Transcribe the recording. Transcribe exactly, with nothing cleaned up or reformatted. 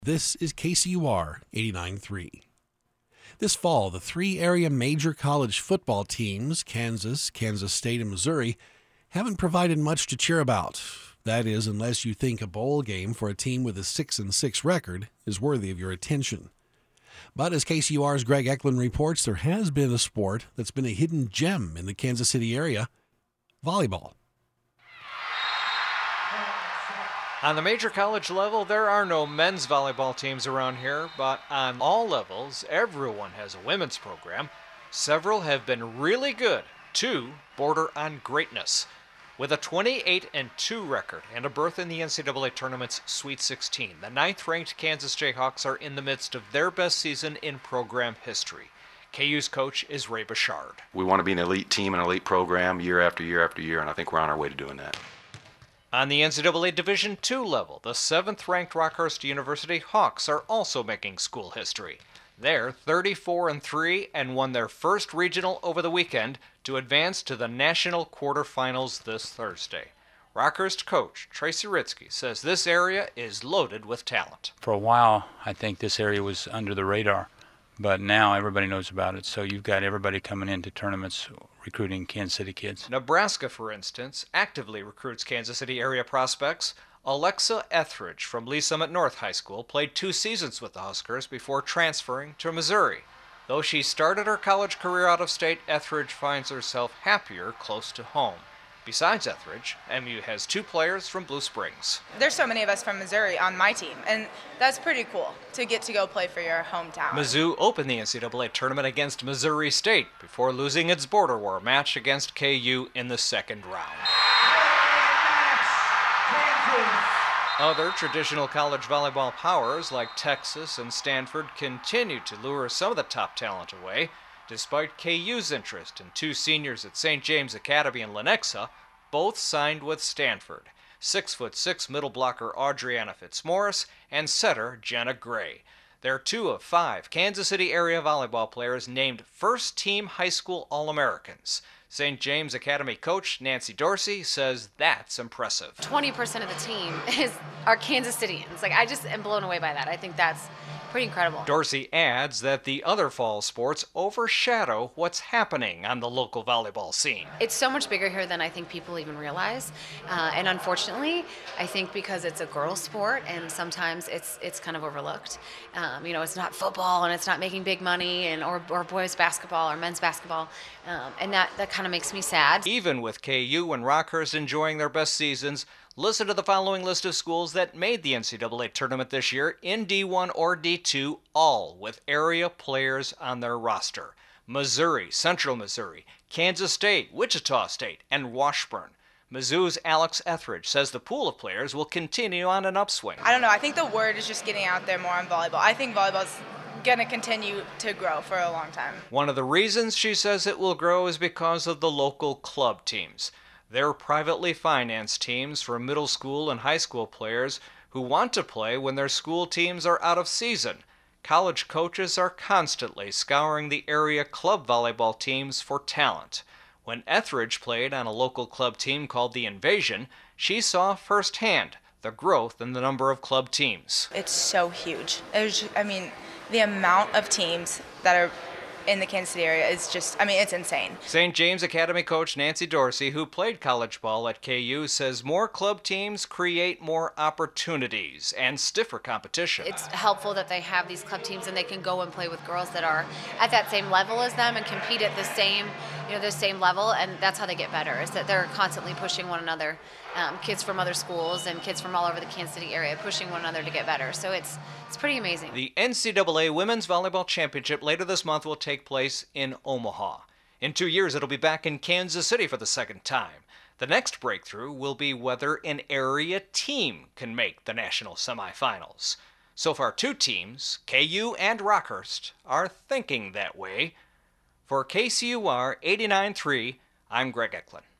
This is K C U R eighty-nine point three. This fall, the three area major college football teams, Kansas, Kansas State, and Missouri, haven't provided much to cheer about. That is, unless you think a bowl game for a team with a six and six record is worthy of your attention. But as K C U R's Greg Eklund reports, there has been a sport that's been a hidden gem in the Kansas City area: volleyball. On the major college level, there are no men's volleyball teams around here, but on all levels, everyone has a women's program. Several have been really good, two border on greatness. With a twenty-eight and two record and a berth in the N C double A Tournament's Sweet sixteen, the ninth-ranked Kansas Jayhawks are in the midst of their best season in program history. K U's coach is Ray Bouchard. We want to be an elite team, an elite program year after year after year, and I think we're on our way to doing that. On the N C double A Division two level, the seventh-ranked Rockhurst University Hawks are also making school history. They're thirty-four and three and won their first regional over the weekend to advance to the national quarterfinals this Thursday. Rockhurst coach Tracy Ritzke says this area is loaded with talent. For a while, I think this area was under the radar, but now everybody knows about it, so you've got everybody coming into tournaments recruiting Kansas City kids. Nebraska, for instance, actively recruits Kansas City area prospects. Alexa Etheridge from Lee Summit North High School played two seasons with the Huskers before transferring to Missouri. Though she started her college career out of state, Etheridge finds herself happier close to home. Besides Etheridge, M U has two players from Blue Springs. There's so many of us from Missouri on my team, and that's pretty cool to get to go play for your hometown. Mizzou opened the N C double A tournament against Missouri State before losing its border war match against K U in the second round. Other traditional college volleyball powers like Texas and Stanford continue to lure some of the top talent away. Despite K U's interest in two seniors at Saint James Academy in Lenexa, both signed with Stanford: six foot six middle blocker Audriana Fitzmaurice and setter Jenna Gray. They're two of five Kansas City area volleyball players named first-team high school All-Americans. Saint James Academy coach Nancy Dorsey says that's impressive. twenty percent of the team is are Kansas Cityans. Like, I just am blown away by that. I think that's pretty incredible. Dorsey adds that the other fall sports overshadow what's happening on the local volleyball scene. It's so much bigger here than I think people even realize. Uh, and unfortunately, I think because it's a girls' sport and sometimes it's it's kind of overlooked. Um, you know, it's not football and it's not making big money, and or, or boys basketball or men's basketball. Um, and that, that kind of makes me sad. Even with K U and Rockhurst enjoying their best seasons, listen to the following list of schools that made the N C double A tournament this year in D one or D two, all with area players on their roster: Missouri, Central Missouri, Kansas State, Wichita State, and Washburn. Mizzou's Alex Etheridge says the pool of players will continue on an upswing. I don't know. I think the word is just getting out there more on volleyball. I think volleyball's going to continue to grow for a long time. One of the reasons she says it will grow is because of the local club teams. They're privately financed teams for middle school and high school players who want to play when their school teams are out of season. College coaches are constantly scouring the area club volleyball teams for talent. When Etheridge played on a local club team called the Invasion, she saw firsthand the growth in the number of club teams. It's so huge. There's, I mean, the amount of teams that are in the Kansas City area is just, I mean, it's insane. Saint James Academy coach Nancy Dorsey, who played college ball at K U, says more club teams create more opportunities and stiffer competition. It's helpful that they have these club teams and they can go and play with girls that are at that same level as them and compete at the same, you know, the same level, and that's how they get better, is that they're constantly pushing one another. Um, kids from other schools and kids from all over the Kansas City area pushing one another to get better. So it's it's pretty amazing. The N C double A Women's Volleyball Championship later this month will take place in Omaha. In two years, it'll be back in Kansas City for the second time. The next breakthrough will be whether an area team can make the national semifinals. So far, two teams, K U and Rockhurst, are thinking that way. For K C U R eighty-nine point three, I'm Greg Eklund.